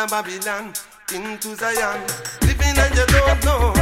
of Babylon into Zion. Living and you don't know